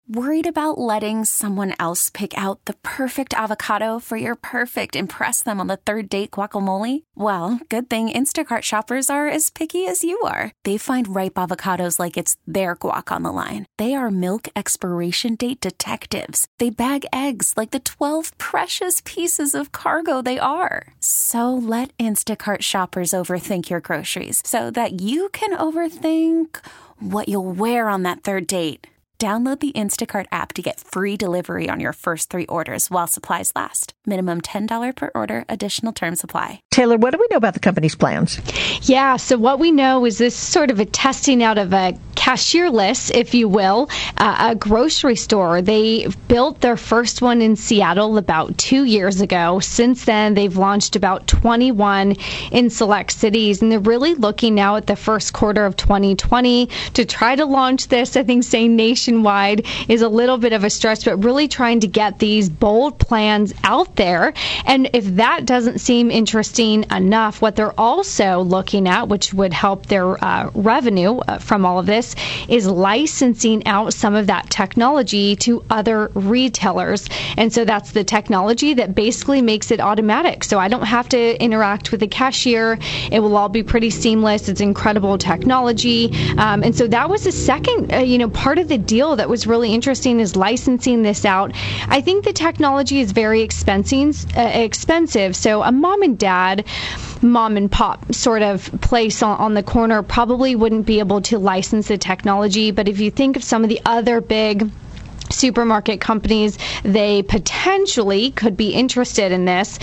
Worried about letting someone else pick out the perfect avocado for your perfect impress them on the third date guacamole? Well, good thing Instacart shoppers are as picky as you are. They find ripe avocados like it's their guac on the line. They are milk expiration date detectives. They bag eggs like the 12 precious pieces of cargo they are. So let Instacart shoppers overthink your groceries so that you can overthink what you'll wear on that third date. Download the Instacart app to get free delivery on your first 3 orders while supplies last. Minimum $10 per order. Additional terms apply. Taylor, what do we know about the company's plans? Yeah, so what we know is this sort of a testing out of a cashierless, if you will, a grocery store. They built their first one in Seattle about 2 years ago. Since then, they've launched about 21 in select cities, and they're really looking now at the first quarter of 2020 to try to launch this. I think saying nationwide is a little bit of a stretch, but really trying to get these bold plans out there. And if that doesn't seem interesting enough, what they're also looking at, which would help their revenue from all of this, is licensing out some of that technology to other retailers. And so that's the technology that basically makes it automatic. So I don't have to interact with the cashier. It will all be pretty seamless. It's incredible technology. And so that was the second, part of the deal that was really interesting, is licensing this out. I think the technology is very expensive. So a mom and pop sort of place on the corner probably wouldn't be able to license the technology. But if you think of some of the other big supermarket companies, they potentially could be interested in this.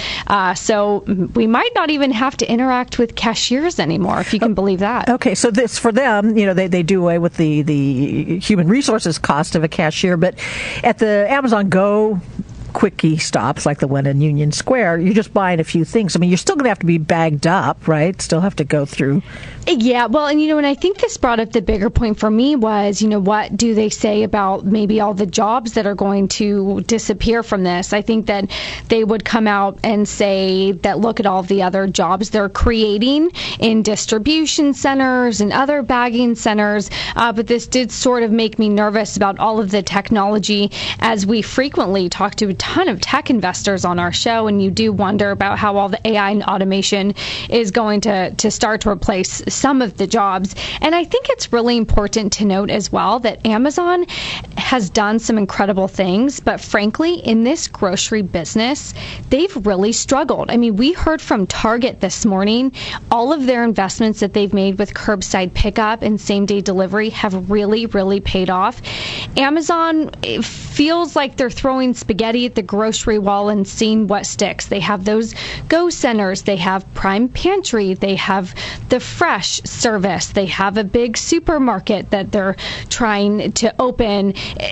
So we might not even have to interact with cashiers anymore, if you can believe that. Okay, so this, for them, they do away with the human resources cost of a cashier. But at the Amazon Go quickie stops, like the one in Union Square, you're just buying a few things. I mean, you're still going to have to be bagged up, right? Still have to go through. Yeah, well, and I think this brought up the bigger point for me was, what do they say about maybe all the jobs that are going to disappear from this? I think that they would come out and say that look at all the other jobs they're creating in distribution centers and other bagging centers. But this did sort of make me nervous about all of the technology, as we frequently talk to a ton of tech investors on our show, and you do wonder about how all the AI and automation is going to start to replace some of the jobs. And I think it's really important to note as well that Amazon has done some incredible things, but frankly, in this grocery business, they've really struggled. I mean, we heard from Target this morning, all of their investments that they've made with curbside pickup and same-day delivery have really, really paid off. Amazon, it feels like they're throwing spaghetti at the grocery wall and seeing what sticks. They have those Go centers, they have Prime Pantry, they have the Fresh service, they have a big supermarket that they're trying to open.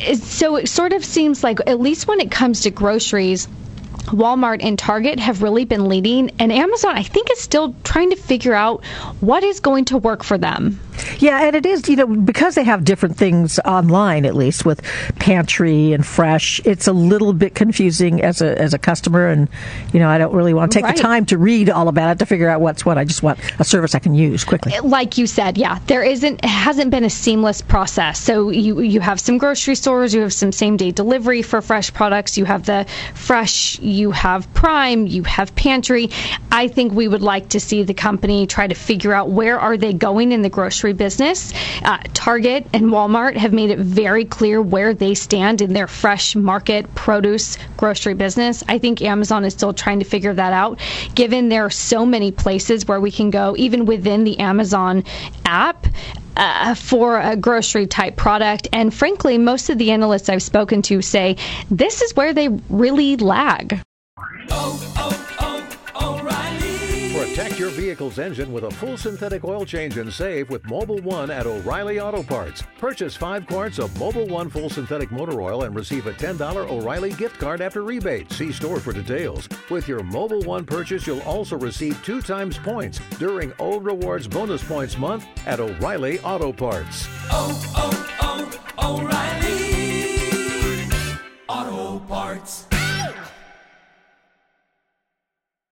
So it sort of seems like, at least when it comes to groceries, Walmart and Target have really been leading, and Amazon, I think, is still trying to figure out what is going to work for them. Yeah, and it is, because they have different things online, at least with Pantry and Fresh, it's a little bit confusing as a customer, and, I don't really want to take the time to read all about it to figure out what's what. I just want a service I can use quickly. Like you said, yeah, it hasn't been a seamless process. So you have some grocery stores, you have some same-day delivery for fresh products, you have the Fresh, you have Prime, you have Pantry. I think we would like to see the company try to figure out where are they going in the grocery business. Target and Walmart have made it very clear where they stand in their fresh market produce grocery business. I think Amazon is still trying to figure that out, given there are so many places where we can go, even within the Amazon app, for a grocery type product. And frankly, most of the analysts I've spoken to say this is where they really lag. Protect your vehicle's engine with a full synthetic oil change and save with Mobil 1 at O'Reilly Auto Parts. Purchase 5 quarts of Mobil 1 full synthetic motor oil and receive a $10 O'Reilly gift card after rebate. See store for details. With your Mobil 1 purchase, you'll also receive 2 times points during O Rewards Bonus Points Month at O'Reilly Auto Parts. O'Reilly.